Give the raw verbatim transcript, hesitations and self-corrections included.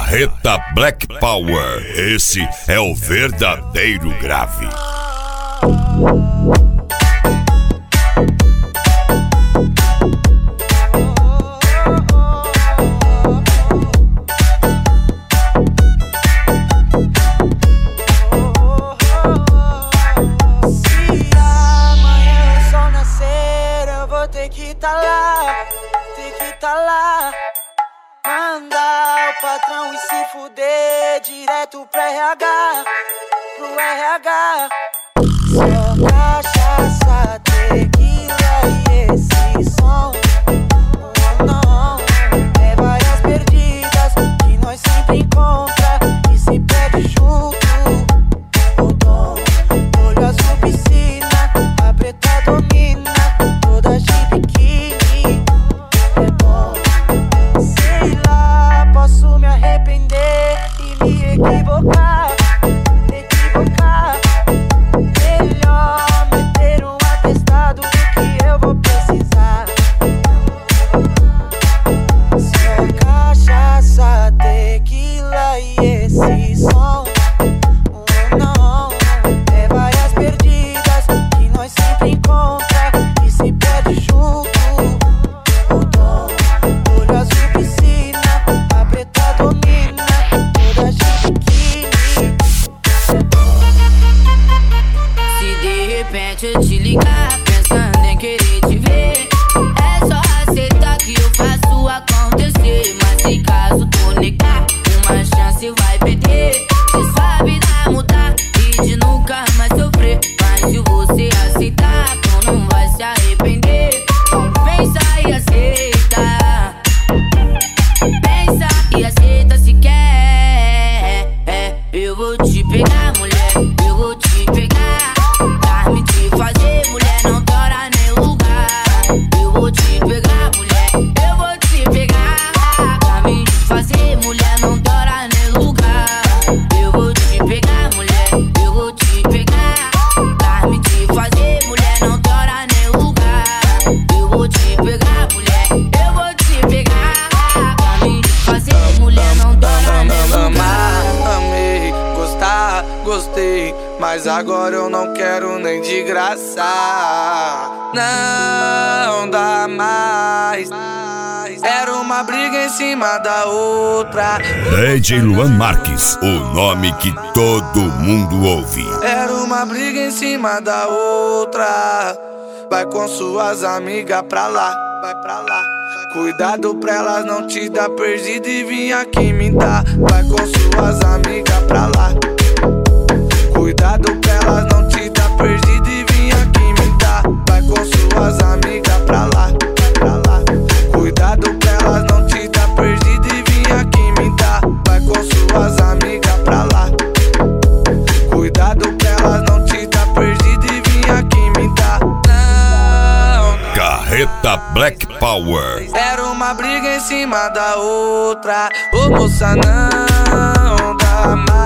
Carreta Black Power, esse é o verdadeiro grave. Tem que tá lá, tem que tá lá. Mandar o patrão e se fuder direto pro R H, pro R H. Só cachaça, tequila e esse som. Oh não, é várias perdidas que nós sempre encontra e se perde junto. O dom, olho azul, piscina, a preta domina. Toda de biquíni é bom. Sei lá, posso me arrepender e me equivocar, equivocar. Melhor meter um atestado do que eu vou precisar. Só cachaça, tequila e esse som. Oh não, é várias perdidas que nós sempre encontra e se perde junto. O dom, olho azul, piscina, a preta domina. Toda de biquíni. Se de repente eu te ligar pensando em querer te ver, é só aceitar que eu faço acontecer. Mas se caso tu negar, uma chance vai perder. Se sua vida mudar e de nunca mais sofrer, mas se você aceitar, tu não vai se arrepender. Então pensa e aceita, pensa e aceita se quer. É, eu vou te pegar, mulher, eu vou te pegar. Pra me te fazer, mulher, não tora nem lugar. Eu vou te pegar, mulher, eu vou te pegar. Pra me te fazer, mulher, não tora nem lugar. Eu vou te pegar, mulher, eu vou te pegar. Pra me te fazer, mulher, não tora nem lugar. Eu vou te pegar, mulher, eu vou te pegar. Pra me te fazer, mulher, não tora nem lugar. Amar, amei, gostar, gostei, mas agora eu não quero nem de graça. Não dá mais. Era uma briga em cima da outra. D J Luan Marques, o nome que todo mundo ouve. Era uma briga em cima da outra. Vai com suas amigas pra lá, vai pra lá. Cuidado pra elas não te dar perdido e vir aqui me dar. Vai com suas amigas pra lá. Cuidado pra elas não te dar perdido e vir aqui me dar. Vai com suas amigas pra lá, pra lá. Cuidado pra elas não te dar perdido e vir aqui me dar. Vai com suas amigas pra lá. Cuidado pra elas não te dar perdido e vir aqui me dar. Não. Carreta Black Power. Era uma briga em cima da outra. Ô moça, não dá mais.